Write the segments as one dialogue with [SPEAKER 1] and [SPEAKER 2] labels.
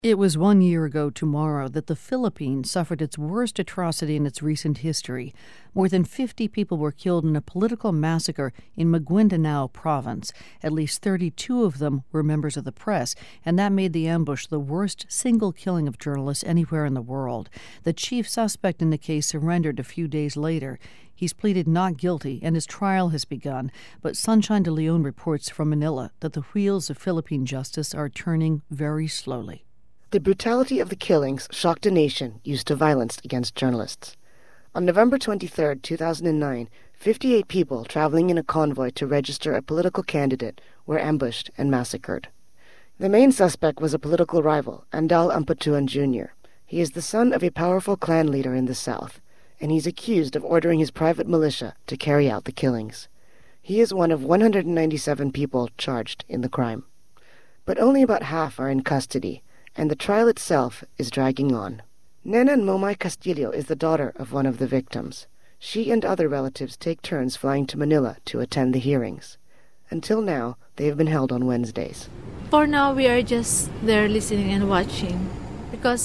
[SPEAKER 1] It was 1 year ago tomorrow that the Philippines suffered its worst atrocity in its recent history. More than 50 people were killed in a political massacre in Maguindanao province. At least 32 of them were members of the press, and that made the ambush the worst single killing of journalists anywhere in the world. The chief suspect in the case surrendered a few days later. He's pleaded not guilty, and his trial has begun. But Sunshine de Leon reports from Manila that the wheels of Philippine justice are turning very slowly.
[SPEAKER 2] The brutality of the killings shocked a nation used to violence against journalists. On November 23, 2009, 58 people traveling in a convoy to register a political candidate were ambushed and massacred. The main suspect was a political rival, Andal Ampatuan Jr. He is the son of a powerful clan leader in the South, and he's accused of ordering his private militia to carry out the killings. He is one of 197 people charged in the crime. But only about half are in custody, and the trial itself is dragging on. Nenan Momay Castillo is the daughter of one of the victims. She and other relatives take turns flying to Manila to attend the hearings. Until now, they have been held on Wednesdays.
[SPEAKER 3] For now, we are just there listening and watching because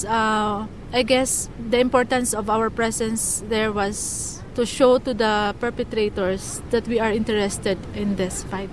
[SPEAKER 3] I guess the importance of our presence there was to show to the perpetrators that we are interested in this fight.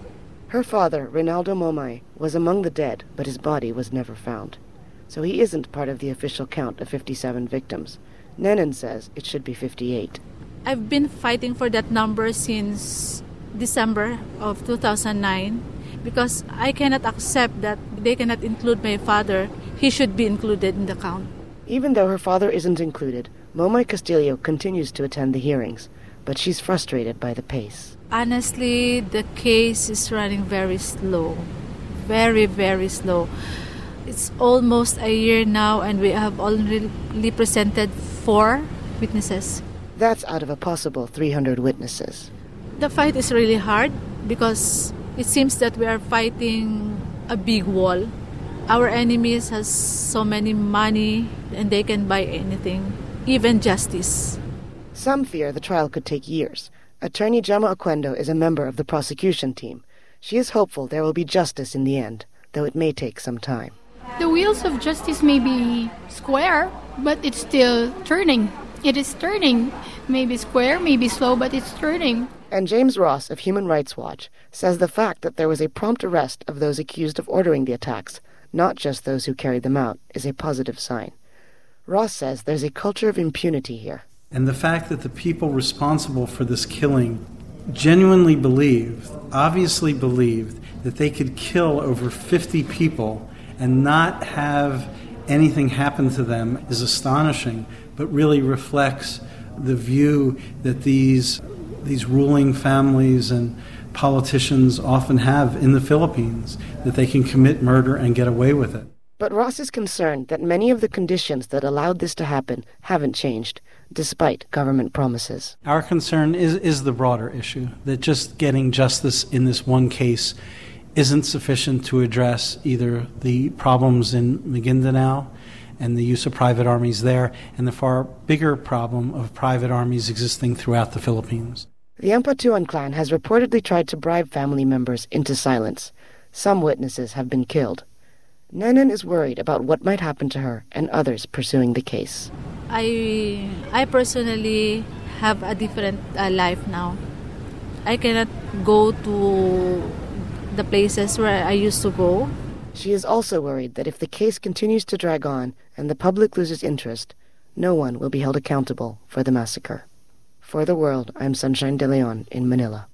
[SPEAKER 2] Her father, Reynaldo Momay, was among the dead, but his body was never found. So he isn't part of the official count of 57 victims. Nenan says it should be 58.
[SPEAKER 3] I've been fighting for that number since December of 2009 because I cannot accept that they cannot include my father. He should be included in the count.
[SPEAKER 2] Even though her father isn't included, Momay Castillo continues to attend the hearings, but she's frustrated by the pace.
[SPEAKER 3] Honestly, the case is running very slow. Very, very slow. It's almost a year now and we have already presented 4 witnesses.
[SPEAKER 2] That's out of a possible 300 witnesses.
[SPEAKER 3] The fight is really hard because it seems that we are fighting a big wall. Our enemies has so many money and they can buy anything, even justice.
[SPEAKER 2] Some fear the trial could take years. Attorney Gemma Oquendo is a member of the prosecution team. She is hopeful there will be justice in the end, though it may take some time.
[SPEAKER 4] The wheels of justice may be square, but it's still turning. It is turning. Maybe square, maybe slow, but it's turning.
[SPEAKER 2] And James Ross of Human Rights Watch says the fact that there was a prompt arrest of those accused of ordering the attacks, not just those who carried them out, is a positive sign. Ross says there's a culture of impunity here.
[SPEAKER 5] And the fact that the people responsible for this killing genuinely obviously believed, that they could kill over 50 people and not have anything happen to them is astonishing, but really reflects the view that these ruling families and politicians often have in the Philippines, that they can commit murder and get away with it.
[SPEAKER 2] But Ross is concerned that many of the conditions that allowed this to happen haven't changed, despite government promises.
[SPEAKER 5] Our concern is the broader issue, that just getting justice in this one case isn't sufficient to address either the problems in Maguindanao and the use of private armies there, and the far bigger problem of private armies existing throughout the Philippines.
[SPEAKER 2] The Ampatuan clan has reportedly tried to bribe family members into silence. Some witnesses have been killed. Nenan is worried about what might happen to her and others pursuing the case.
[SPEAKER 3] I personally have a different life now. I cannot go to the places where I used to go.
[SPEAKER 2] She is also worried that if the case continues to drag on and the public loses interest, no one will be held accountable for the massacre. For the World, I'm Sunshine de Leon in Manila.